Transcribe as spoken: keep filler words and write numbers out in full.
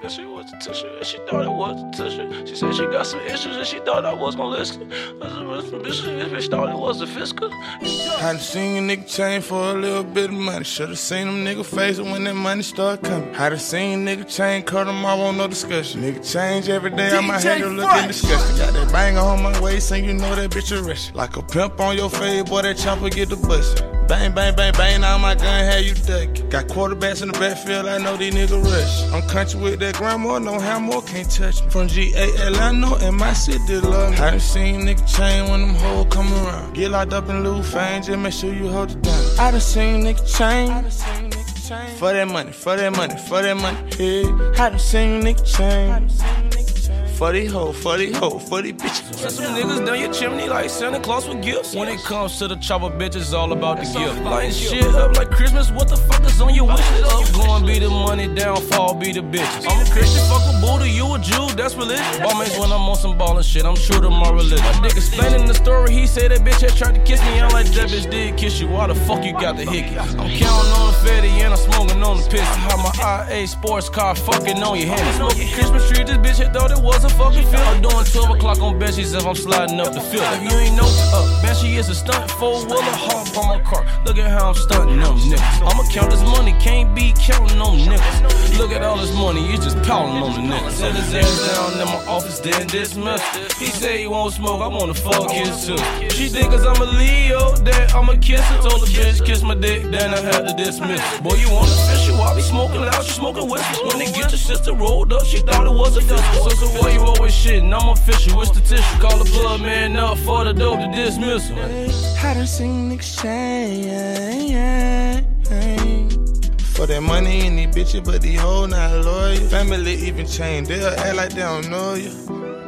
And she was a tissue, and she thought it was a tissue. She said she got some issues, and she thought I was gonna listen. This bitch thought it was a fiscal. I done seen a nigga change for a little bit of money. Should've seen them nigga faces when that money start coming. I done seen nigga change, cut them off, on no discussion. Nigga change every day, on my head to look in disgusting. Got that banger on my waist, and you know that bitch a rush. Like a pimp on your face, boy, that chopper get the bust. Bang, bang, bang, bang, now my gun had you ducking. Got quarterbacks in the backfield, I know these niggas rush. I'm country with that grandma, no hammer, can't touch me. From G A L, I know, in my city, love me. I done seen nigga change when them hoes come around. Get locked up and lose fame, just make sure you hold it down. I done seen nigga change. For that money, for that money, for that money, yeah. I done seen nigga change. For these hoes, for these hoes, for these bitches. Send some niggas down your chimney like Santa Claus with gifts. When it comes to the chopper, bitch, it's all about the gift. Lighting shit up like Christmas, what the fuck is on your wish list? Up going be the money, downfall be the bitches. I'm a Christian, fuck a Buddha, you a Jew, that's religion. Ballmates when I'm on some ballin' shit, I'm true to my religion. My dick explaining the story, he said that bitch had tried to kiss me. I'm like, that bitch did kiss you, why the fuck you got the hickey? I'm counting on the fatty and I'm smoking on the piss. How my I A sports car fucking on your hand. Smoking Christmas tree, this bitch had thought it was a fucking film. I'm doing twelve o'clock on benches if I'm sliding up the field. If you ain't know, uh, Banshee is a stunt, four-wheeler, hop on my car. Look at how I'm stunting them niggas. I'ma count this money, can't be counting on niggas. Look at all this money, you just pouting on the niggas. Set his ass down in my office, then dismissed. He say he won't smoke, I wanna fuck his too. She think cause I'm a Leo, that I'ma kiss her. Told the bitch, kiss my dick, then I had to dismiss. Boy, you want official, I be smoking loud, she smoking whiskey. When they get your sister rolled up, she thought it was a fiscal. So, so why you always shitting? I'm official, it's the tissue. Call the plug man up for the dope to dismissal. I done seen niggas change for that money and these bitches, but the hoe not loyal. Family even change, they'll act like they don't know you.